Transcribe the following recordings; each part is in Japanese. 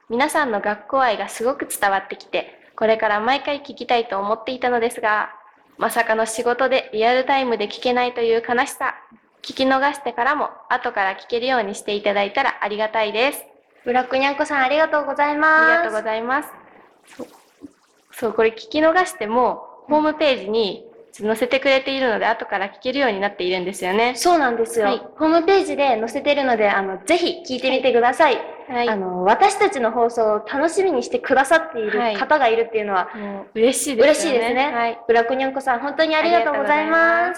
皆さんの学校愛がすごく伝わってきて、これから毎回聞きたいと思っていたのですが、まさかの仕事でリアルタイムで聞けないという悲しさ。聞き逃してからも後から聞けるようにしていただいたらありがたいです。 ブラックにゃんこさんありがとうございます。 ありがとうございます。そう、これ聞き逃しても、ホームページに載せてくれているので、後から聞けるようになっているんですよね。 そうなんですよ。 はい、 ホームページで載せてるので、ぜひ聞いてみてください。 はい、 私たちの放送を楽しみにしてくださっている方がいるっていうのは、 もう嬉しいですよね。 嬉しいですね。 はい、 ブラックにゃんこさん、本当にありがとうございます。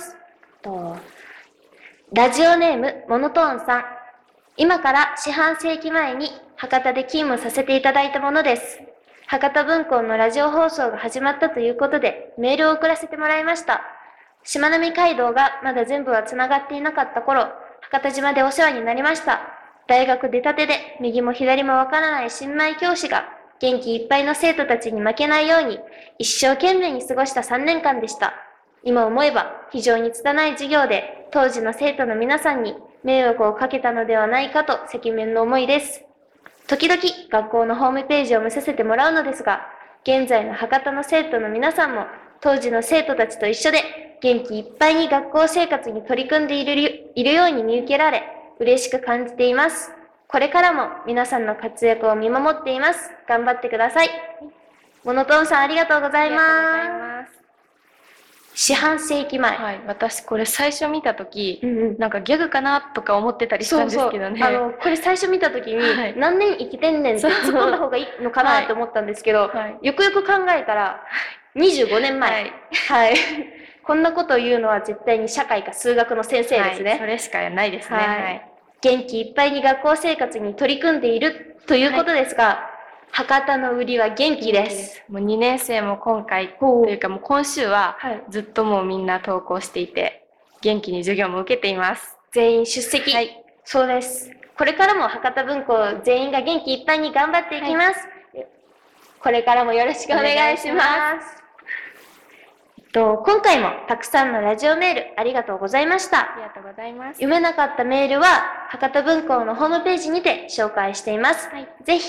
ラジオネーム、モノトーンさん。今から四半世紀前に博多で勤務させていただいたものです。博多文庫のラジオ放送が始まったということでメールを送らせてもらいました。しまなみ海道がまだ全部は繋がっていなかった頃、博多島でお世話になりました。大学出たてで右も左もわからない新米教師が元気いっぱいの生徒たちに負けないように一生懸命に過ごした3年間でした。今思えば非常に拙い授業で当時の生徒の皆さんに迷惑をかけたのではないかと赤面の思いです。時々学校のホームページを見させてもらうのですが、現在の博多の生徒の皆さんも当時の生徒たちと一緒で元気いっぱいに学校生活に取り組んでいるように見受けられ、嬉しく感じています。これからも皆さんの活躍を見守っています。頑張ってください。モノトーンさんありがとうございます。四半世紀前。 はい、私これ最初見たとき、なんかギャグかなとか思ってたりしたんですけどね。 これ最初見たときに、何年生きてんねんって突っ込んだ方がいいのかなって思ったんですけど、よくよく考えたら、25年前。はい。こんなことを言うのは絶対に社会か数学の先生ですね。 それしかないですね。はい。 元気いっぱいに学校生活に取り組んでいるということですが、博多の売りは元気です。 もう2年生も今回というかもう今週はずっともうみんな登校していて、元気に授業も受けています。 全員出席。はい。そうです。これからも博多文庫全員が元気いっぱいに頑張っていきます。これからもよろしくお願いします。今回もたくさんのラジオメールありがとうございました。 ありがとうございます。 読めなかったメールは博多文庫のホームページにて紹介しています。ぜひ